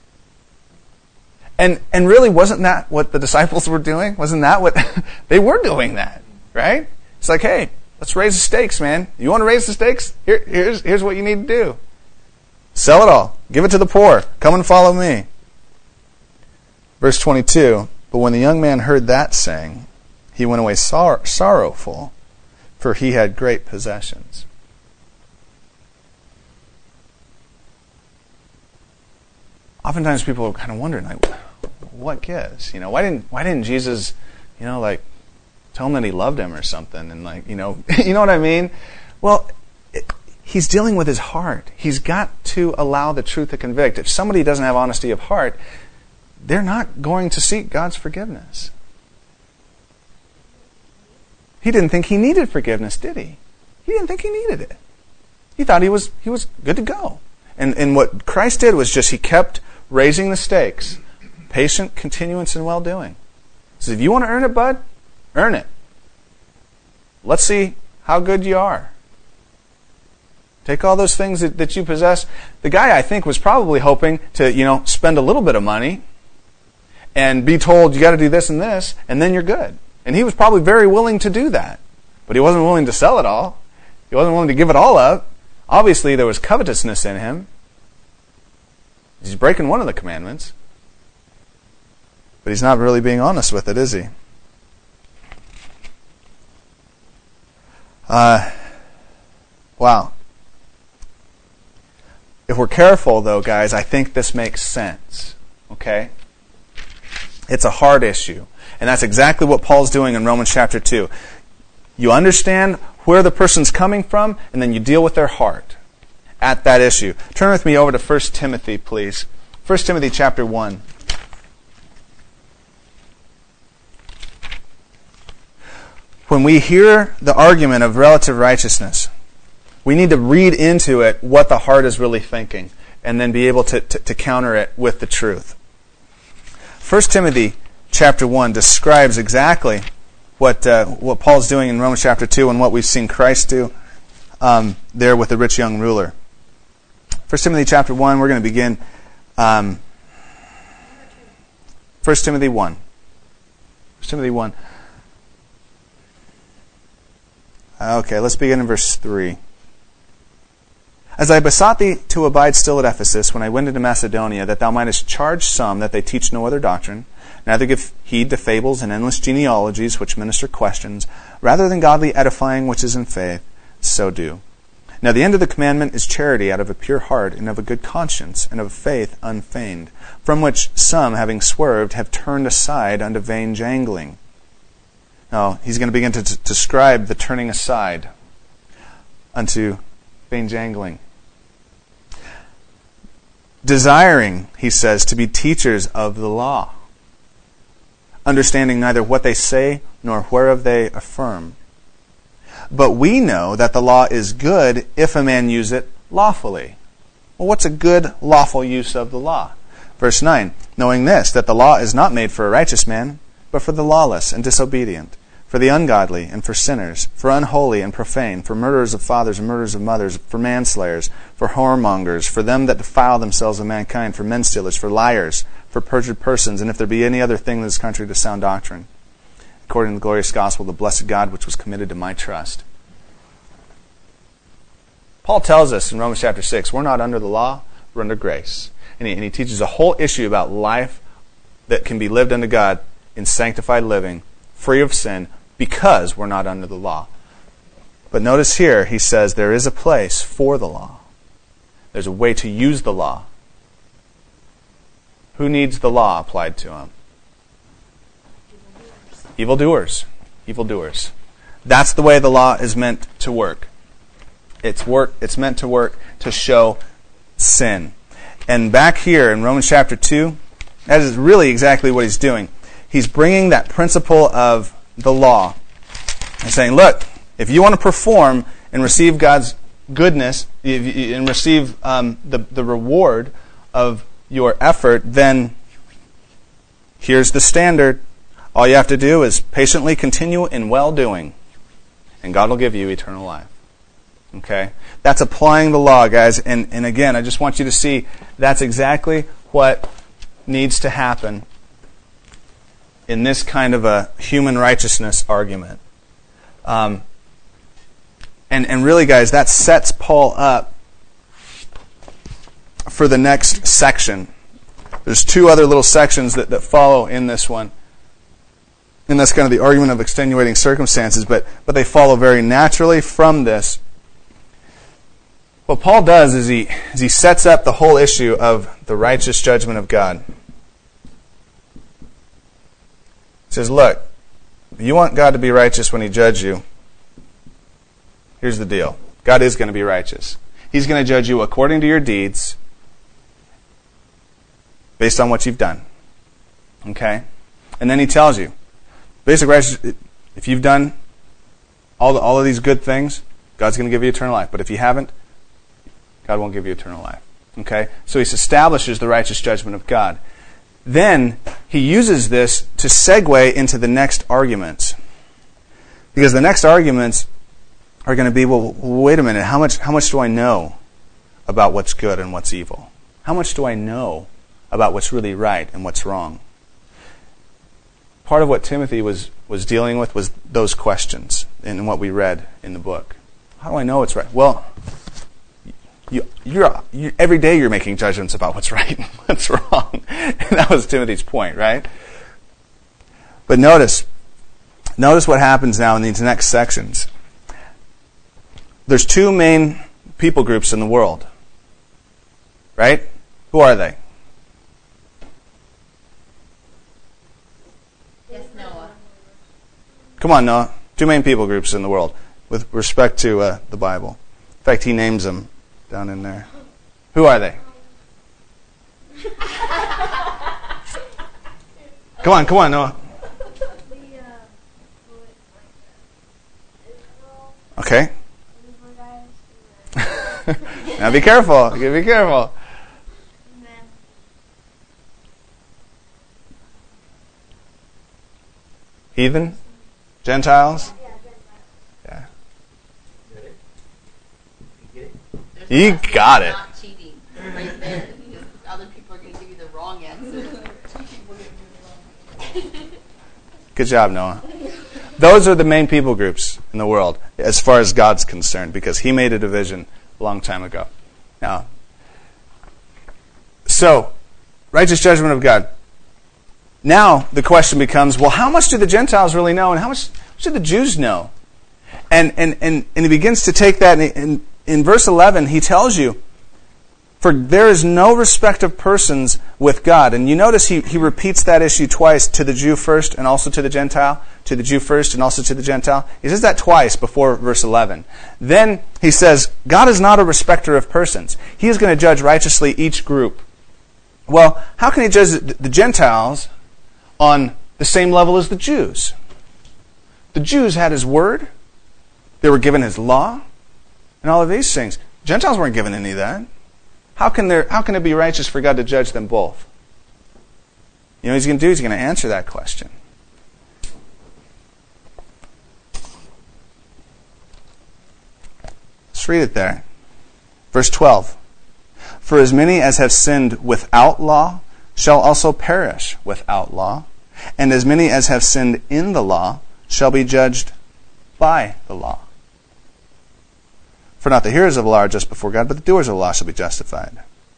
And really, wasn't that what the disciples were doing? Wasn't that what they were doing that, right? It's like, hey, let's raise the stakes, man. You want to raise the stakes? Here's what you need to do. Sell it all. Give it to the poor. Come and follow me. Verse 22, but when the young man heard that saying, he went away sorrowful, for he had great possessions. Oftentimes people are kind of wondering, like, what gives? Why didn't Jesus, tell him that he loved him or something? And you know what I mean? Well, he's dealing with his heart. He's got to allow the truth to convict. If somebody doesn't have honesty of heart, they're not going to seek God's forgiveness. He didn't think he needed forgiveness, did he? He didn't think he needed it. He thought he was good to go. And what Christ did was just he kept raising the stakes. Patient continuance and well-doing. He says, if you want to earn it, bud, earn it. Let's see how good you are. Take all those things that you possess. The guy, I think, was probably hoping to, spend a little bit of money and be told, you got to do this, and then you're good. And he was probably very willing to do that. But he wasn't willing to sell it all. He wasn't willing to give it all up. Obviously, there was covetousness in him. He's breaking one of the commandments. But he's not really being honest with it, is he? Wow. If we're careful, though, guys, I think this makes sense. Okay? It's a hard issue. And that's exactly what Paul's doing in Romans chapter 2. You understand where the person's coming from, and then you deal with their heart at that issue. Turn with me over to 1 Timothy, please. 1 Timothy chapter 1. When we hear the argument of relative righteousness, we need to read into it what the heart is really thinking, and then be able to counter it with the truth. 1 Timothy chapter 1 describes exactly what Paul's doing in Romans chapter 2 and what we've seen Christ do there with the rich young ruler. 1 Timothy chapter 1, we're going to begin 1 Timothy 1. 1 Timothy 1. Okay, let's begin in verse 3. As I besought thee to abide still at Ephesus when I went into Macedonia, that thou mightest charge some that they teach no other doctrine, neither give heed to fables and endless genealogies which minister questions, rather than godly edifying which is in faith, so do. Now the end of the commandment is charity out of a pure heart and of a good conscience and of faith unfeigned, from which some, having swerved, have turned aside unto vain jangling. Now he's going to begin to describe the turning aside unto vain jangling. Desiring, he says, to be teachers of the law, understanding neither what they say nor whereof they affirm. But we know that the law is good if a man use it lawfully. Well, what's a good, lawful use of the law? Verse 9, knowing this, that the law is not made for a righteous man, but for the lawless and disobedient, for the ungodly and for sinners, for unholy and profane, for murderers of fathers and murderers of mothers, for manslayers, for whoremongers, for them that defile themselves of mankind, for men stealers, for liars, for perjured persons, and if there be any other thing that is contrary to sound doctrine, according to the glorious gospel of the blessed God, which was committed to my trust. Paul tells us in Romans chapter 6, we're not under the law, we're under grace. And he teaches a whole issue about life that can be lived unto God in sanctified living, free of sin, because we're not under the law. But notice here, he says there is a place for the law. There's a way to use the law. Who needs the law applied to him? Evildoers. Evildoers. That's the way the law is meant to work. It's meant to work to show sin. And back here in Romans chapter 2, that is really exactly what he's doing. He's bringing that principle of the law and saying, look, if you want to perform and receive God's goodness and receive the reward of your effort, then here's the standard. All you have to do is patiently continue in well-doing, and God will give you eternal life. Okay? That's applying the law, guys. And again, I just want you to see that's exactly what needs to happen in this kind of a human righteousness argument. And really, guys, that sets Paul up for the next section. There's two other little sections that follow in this one. And that's kind of the argument of extenuating circumstances, but they follow very naturally from this. What Paul does is he sets up the whole issue of the righteous judgment of God. He says, look, if you want God to be righteous when He judges you, here's the deal. God is going to be righteous. He's going to judge you according to your deeds, based on what you've done. Okay? And then He tells you, basic righteousness, if you've done all of these good things, God's going to give you eternal life. But if you haven't, God won't give you eternal life. Okay? So He establishes the righteous judgment of God. Then he uses this to segue into the next arguments. Because the next arguments are going to be, well, wait a minute, how much do I know about what's good and what's evil? How much do I know about what's really right and what's wrong? Part of what Timothy was dealing with was those questions in what we read in the book. How do I know what's right? Well, you're every day you're making judgments about what's right and what's wrong. And that was Timothy's point, right? But notice what happens now in these next sections. There's two main people groups in the world, right? Who are they? Yes, Noah. Come on, Noah. Two main people groups in the world with respect to the Bible. In fact, he names them down in there. Who are they? Come on, Noah. Okay. Now be careful. Be careful. Heathen? Gentiles? Yeah. You got it. Not cheating right there. Other people are going to give you the wrong answer. Good job, Noah. Those are the main people groups in the world as far as God's concerned, because He made a division a long time ago. Now, so, righteous judgment of God. Now, the question becomes, well, how much do the Gentiles really know, and how much do the Jews know? And he begins to take that, and in verse 11, he tells you, for there is no respect of persons with God. And you notice he repeats that issue twice, to the Jew first and also to the Gentile, to the Jew first and also to the Gentile. He says that twice before verse 11. Then he says, God is not a respecter of persons. He is going to judge righteously each group. Well, how can he judge the Gentiles on the same level as the Jews? The Jews had His word. They were given His law and all of these things. Gentiles weren't given any of that. How can it be righteous for God to judge them both? You know what He's going to do? He's going to answer that question. Let's read it there. Verse 12. For as many as have sinned without law shall also perish without law, and as many as have sinned in the law shall be judged by the law. For not the hearers of the law are just before God, but the doers of the law shall be justified.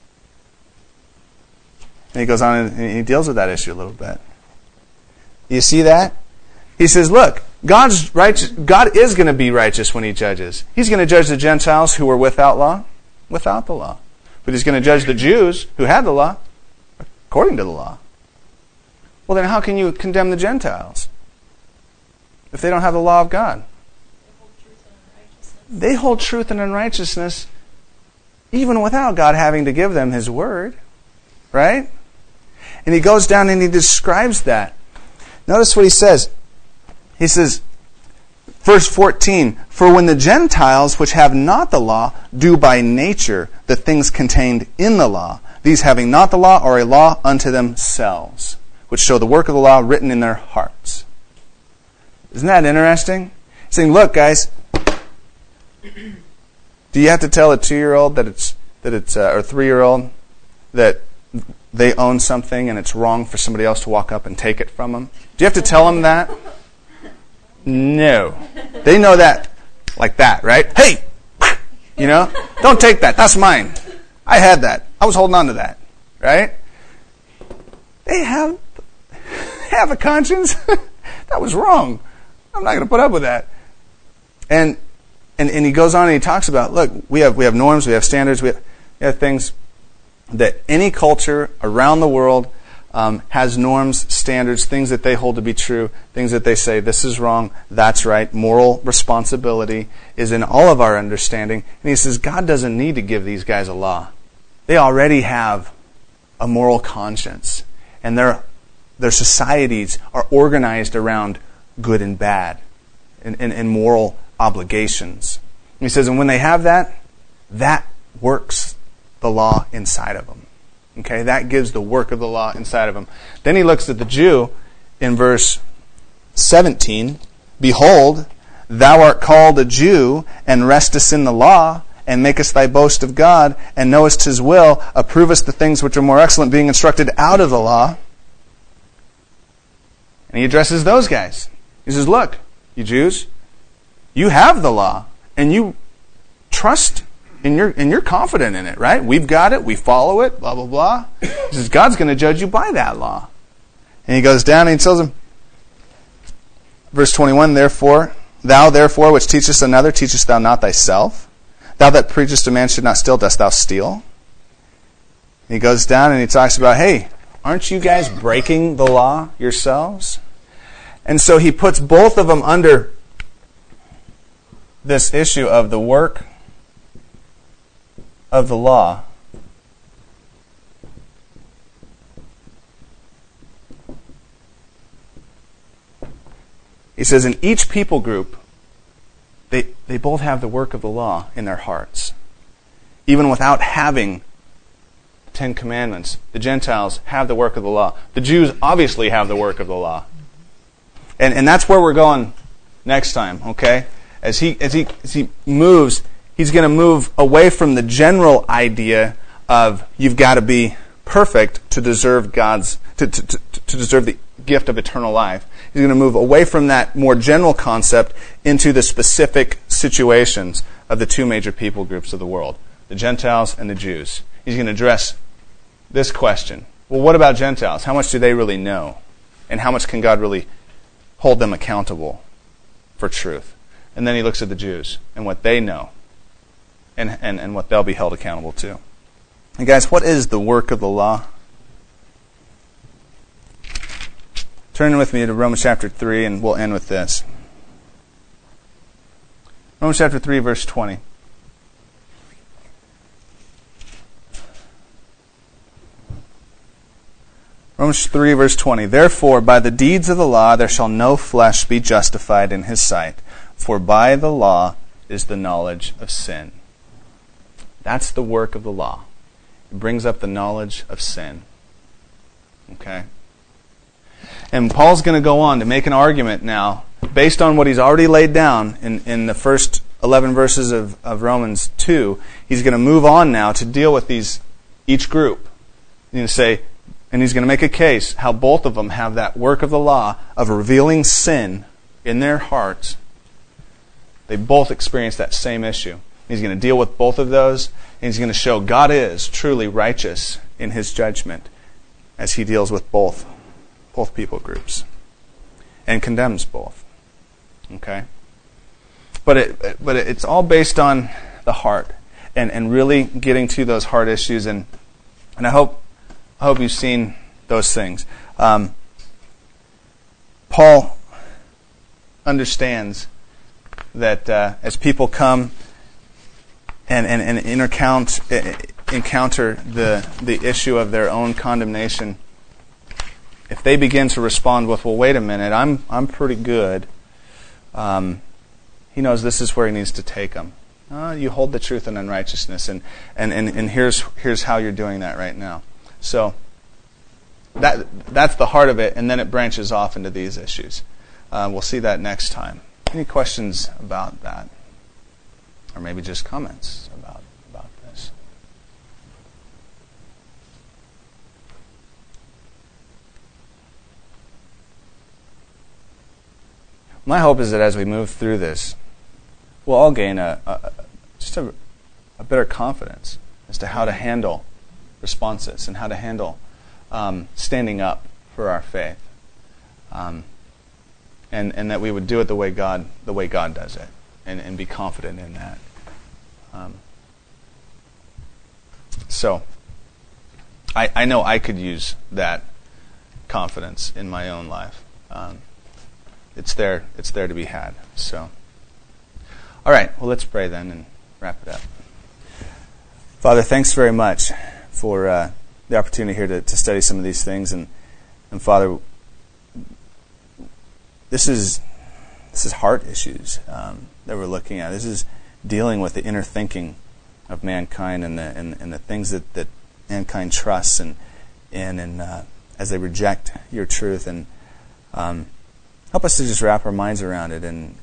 And he goes on and he deals with that issue a little bit. You see that? He says, look, God is going to be righteous when He judges. He's going to judge the Gentiles who were without the law. But He's going to judge the Jews who had the law according to the law. Well, then how can you condemn the Gentiles if they don't have the law of God? They hold truth and unrighteousness even without God having to give them His word. Right? And he goes down and he describes that. Notice what he says. He says, verse 14, for when the Gentiles which have not the law do by nature the things contained in the law, these having not the law are a law unto themselves, which show the work of the law written in their hearts. Isn't that interesting? He's saying, look, guys, do you have to tell a 2-year-old or 3-year-old that they own something and it's wrong for somebody else to walk up and take it from them? Do you have to tell them that? No. They know that like that, right? Hey! You know? Don't take that. That's mine. I had that. I was holding on to that. Right? They have a conscience. That was wrong. I'm not going to put up with that. And he goes on and he talks about, look, we have norms, we have standards, we have things that any culture around the world has norms, standards, things that they hold to be true, things that they say, this is wrong, that's right. Moral responsibility is in all of our understanding. And he says, God doesn't need to give these guys a law. They already have a moral conscience. And their societies are organized around good and bad and moral obligations. And he says, and when they have that, that works the law inside of them. Okay, that gives the work of the law inside of them. Then he looks at the Jew in verse 17. Behold, thou art called a Jew, and restest in the law, and makest thy boast of God, and knowest His will, approvest the things which are more excellent, being instructed out of the law. And he addresses those guys. He says, look, you Jews, you have the law, and you trust and you're confident in it, right? We've got it, we follow it, blah, blah, blah. He says, God's going to judge you by that law. And he goes down and he tells him, verse 21, Thou therefore which teachest another, teachest thou not thyself? Thou that preachest a man should not steal, dost thou steal? And he goes down and he talks about, hey, aren't you guys breaking the law yourselves? And so he puts both of them under this issue of the work of the law. He says in each people group, they both have the work of the law in their hearts. Even without having 10 Commandments, the Gentiles have the work of the law. The Jews obviously have the work of the law. And that's where we're going next time, okay? As he moves, he's going to move away from the general idea of you've got to be perfect to deserve to deserve the gift of eternal life. He's going to move away from that more general concept into the specific situations of the two major people groups of the world, the Gentiles and the Jews. He's going to address this question. Well, what about Gentiles? How much do they really know? And how much can God really hold them accountable for truth? And then he looks at the Jews and what they know and what they'll be held accountable to. And guys, what is the work of the law? Turn with me to Romans chapter 3, and we'll end with this. Romans chapter 3, verse 20. Romans 3, verse 20. Therefore, by the deeds of the law there shall no flesh be justified in his sight, for by the law is the knowledge of sin. That's the work of the law. It brings up the knowledge of sin. Okay? And Paul's going to go on to make an argument now, based on what he's already laid down in the first 11 verses of Romans 2. He's going to move on now to deal with each group. He's going to say, and he's going to make a case how both of them have that work of the law of revealing sin in their hearts. They both experience that same issue. He's going to deal with both of those, and he's going to show God is truly righteous in his judgment as he deals with both people groups and condemns both. Okay? But it's all based on the heart and really getting to those heart issues, and I hope you've seen those things. Paul understands that as people come and encounter the issue of their own condemnation, if they begin to respond with, well, wait a minute, I'm pretty good, he knows this is where he needs to take them. You hold the truth in unrighteousness, and here's how you're doing that right now. So that's the heart of it, and then it branches off into these issues. We'll see that next time. Any questions about that? Or maybe just comments about this? My hope is that as we move through this, we'll all gain a better confidence as to how to handle responses and how to handle standing up for our faith, and that we would do it the way God does it, and be confident in that. So I know I could use that confidence in my own life. It's there to be had. So, all right. Well, let's pray then and wrap it up. Father, thanks very much for the opportunity here to study some of these things, and Father, this is heart issues that we're looking at. This is dealing with the inner thinking of mankind and the things that mankind trusts and as they reject your truth, and help us to just wrap our minds around it and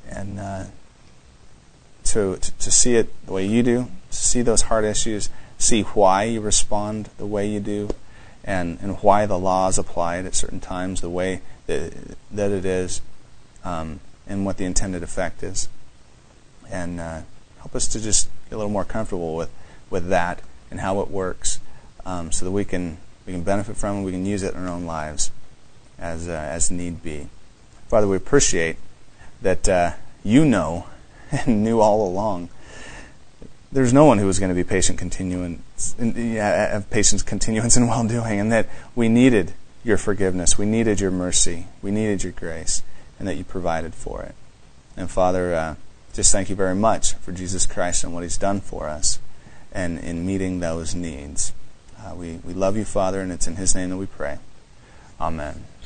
to see it the way you do, to see those heart issues, see why you respond the way you do, and why the law is applied at certain times the way that it is, and what the intended effect is. And help us to just get a little more comfortable with that and how it works, so that we can benefit from it, we can use it in our own lives as need be. Father, we appreciate that you know and knew all along. There's no one who was going to be patient continuance and well-doing, and that we needed your forgiveness, we needed your mercy, we needed your grace, and that you provided for it. And Father, just thank you very much for Jesus Christ and what he's done for us and in meeting those needs. We love you, Father, and it's in his name that we pray. Amen.